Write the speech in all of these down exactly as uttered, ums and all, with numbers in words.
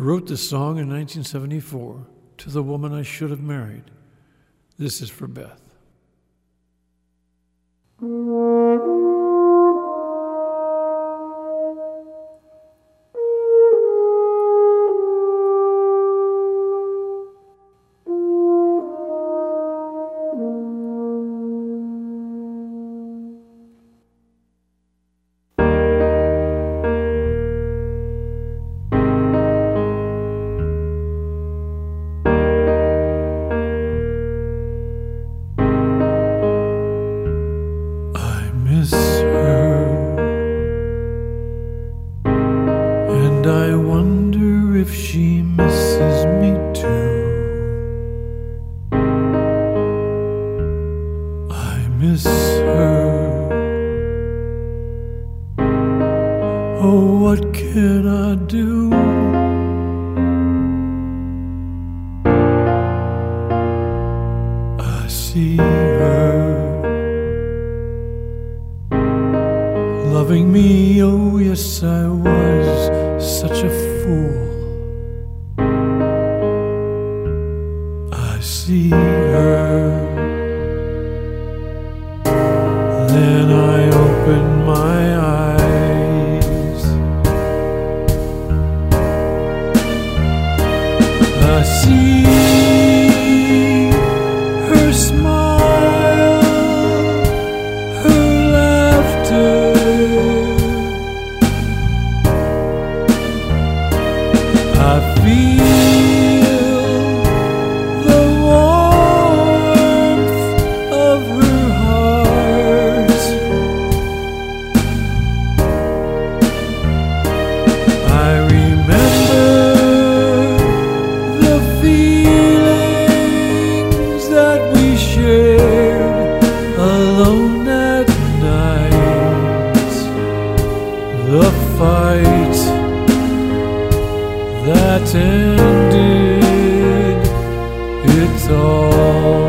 wrote this song in nineteen seventy-four to the woman I should have married. This is for Beth. Miss her, and I wonder if she misses me too. I miss her. Oh, what can I do? I see her loving me. Oh yes, I was such a fool. I see her, then I open my eyes. I see her smile, her laughter. I feel the warmth of her heart. I remember the feelings that we shared alone at night. The fight that ended it all.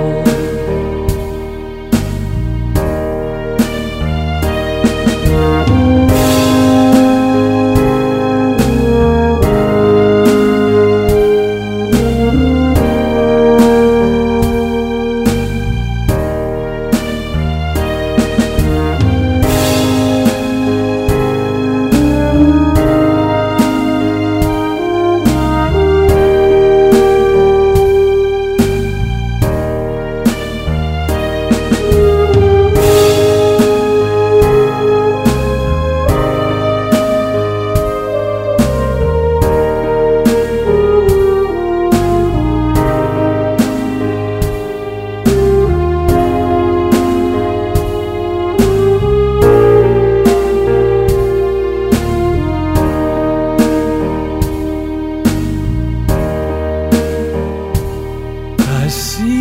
I see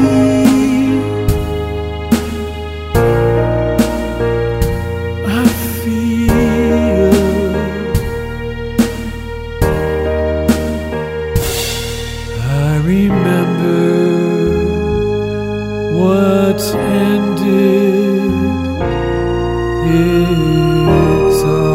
I feel I remember what ended it all.